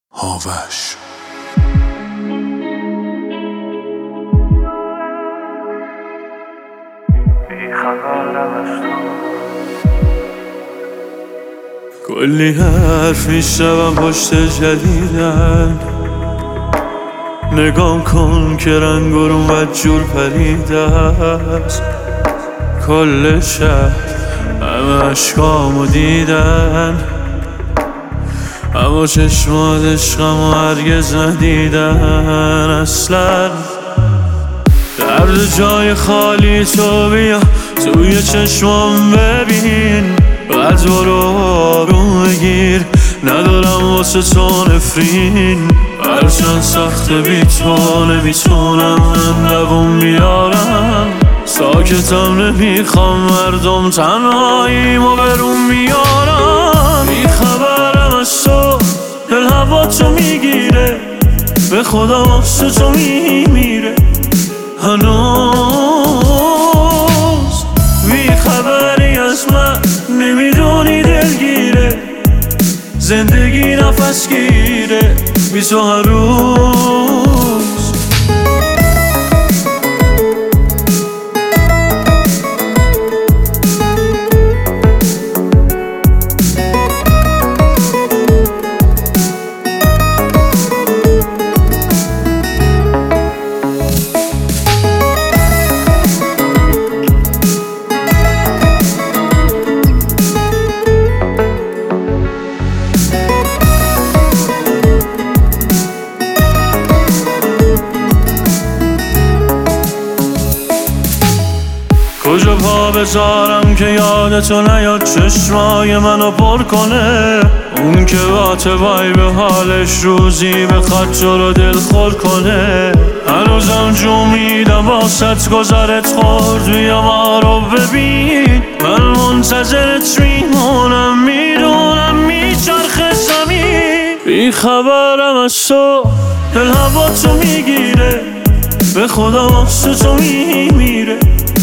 هاوش کلی حرف میشنوم پشت جدیدن، نگام کن که رنگ و رو بدجور پریده است. کل شهر همه عشقامو دیدن، اما چشمات عشقمو هرگز ندیدن. اصلا درد جای خالی تو بیا توی چشمام ببین، بعد برو آروم بگیر، ندارم واسه تو نفرین. هرچند سخته بی تو نمیتونم من دووم بیارم، ساکتم نمیخوام مردم تنهاییمو برون بیارم. بیخبرم از تو دل هوا تو میگیره، به خدا واسه تو میمیره هنوز. بیخبری از من نمیدونی دلگیره، زندگی نفس گیره بی تو هر روز. کجا پا بذارم که یادتو نیاد چشمای منو پر کنه، اون که وای به حالش روزی بخواد تو رو دل خور کنه. هنوزم جو میدم واسط گذرت خورد، بیا ما رو ببین، من منتظرت میمونم، میدونم میچرخه زمین. بیخبرم از تو دل هوا تو میگیره، به خدا واسه تو میمیره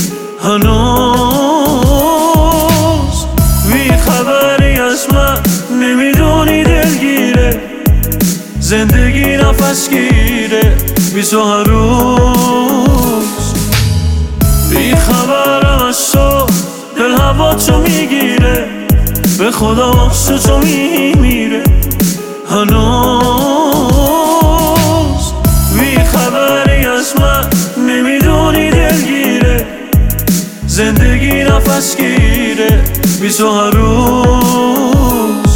هنوز. بیخبری از من نمیدونی دلگیره، زندگی نفس گیره بی تو هر روز. بیخبرم از تو دل هوا تو میگیره، به خدا واسه تو میمیره هنوز. بیخبری از من نمیدونی دلگیره، زندگی نفس گیره بی تو هر روز.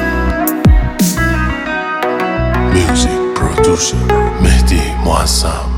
Music producer مهدی معظم.